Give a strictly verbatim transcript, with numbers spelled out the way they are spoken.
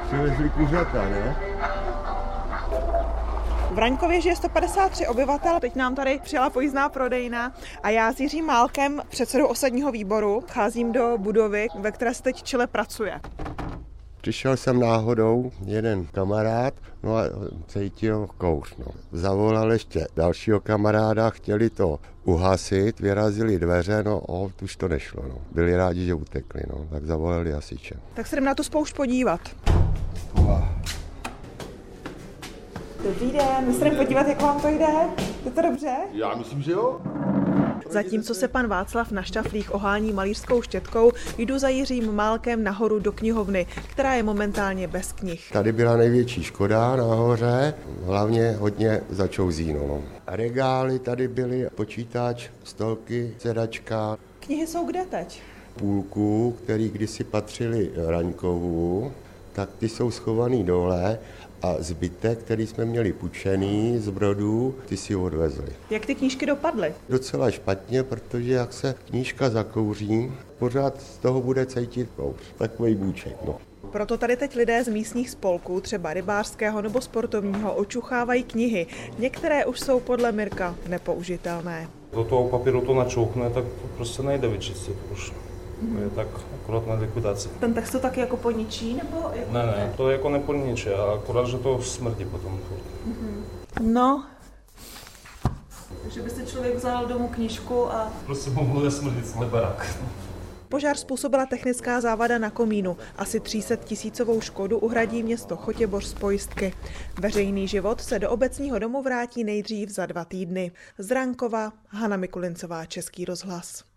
Přivezli kuřata, ne? V Raňkově žije sto padesát tři obyvatel, teď nám tady přijela pojízdná prodejna a já s Jiřím Málkem, předsedou osadního výboru, cházím do budovy, ve které se teď čile pracuje. Přišel jsem náhodou, jeden kamarád, no a cítil kouř, no. Zavolal ještě dalšího kamaráda, chtěli to uhasit, vyrazili dveře, no o, už to nešlo, no. Byli rádi, že utekli, no, tak zavolali hasiče. Tak se jdem na tu spoušť podívat. Dobrý den, my se jdem podívat, jak vám to jde. Je to dobře? Já myslím, že jo. Zatímco se pan Václav na štaflích ohání malířskou štětkou, jdu za Jiřím Málkem nahoru do knihovny, která je momentálně bez knih. Tady byla největší škoda nahoře, hlavně hodně začouzíno. No. Regály tady byly, počítač, stolky, sedačka. Knihy jsou kde teď? Půlku, který kdysi patřili Raňkovu, tak ty jsou schovaný dole a zbytek, který jsme měli půjčený z Brodů, ty si odvezli. Jak ty knížky dopadly? Docela špatně, protože jak se knížka zakouří, pořád z toho bude cítit kouř. Takový bůček, no. Proto tady teď lidé z místních spolků, třeba rybářského nebo sportovního, očuchávají knihy. Některé už jsou podle Mirka nepoužitelné. Do toho papíru to načouchne, tak to prostě nejde vyčistit už. To je tak akorát na likvidaci. Ten text to taky jako poničí, nebo? Jako ne, ne, to jako neponičí, a akorát, že to smrdí potom. No, že by si člověk vzal domů knížku a... Prostě mu bude smrdit celý barák. Požár způsobila technická závada na komínu. Asi tři sta tisícovou škodu uhradí město Chotěboř z pojistky. Veřejný život se do obecního domu vrátí nejdřív za dva týdny. Z Raňkova Hana Mikulincová, Český rozhlas.